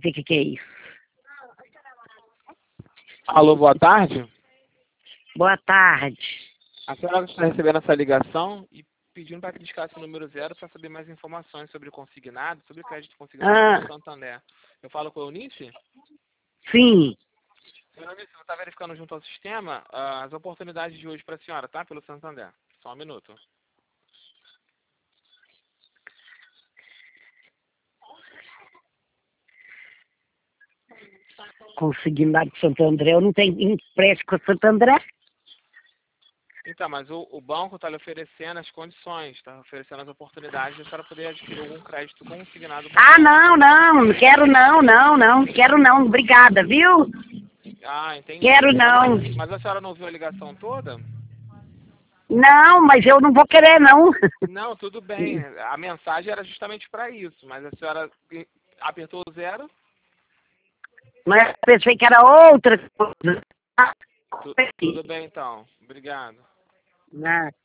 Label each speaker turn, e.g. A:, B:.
A: ver o que é isso.
B: Alô, boa tarde.
A: Boa tarde.
B: A senhora está recebendo essa ligação e pedindo para criticar esse número 0 para saber mais informações sobre consignado, sobre crédito consignado do Santander. Eu falo com a Eunice?
A: Sim.
B: Senhora Eunice, você está verificando junto ao sistema as oportunidades de hoje para a senhora, tá? Pelo Santander. Só um minuto.
A: Consignado de Santo André. Eu não tenho empréstimo com Santo André.
B: Então, mas o banco está lhe oferecendo as condições, está oferecendo as oportunidades de a senhora poder adquirir algum crédito consignado.
A: Ah, não quero não quero não, obrigada, viu?
B: Ah, entendi.
A: Quero não.
B: Mas a senhora não ouviu a ligação toda?
A: Não, mas eu não vou querer não.
B: Não, tudo bem. A mensagem era justamente para isso, mas a senhora apertou o 0?
A: Mas eu pensei que era outra coisa.
B: Tudo bem, então. Obrigado.
A: Ah.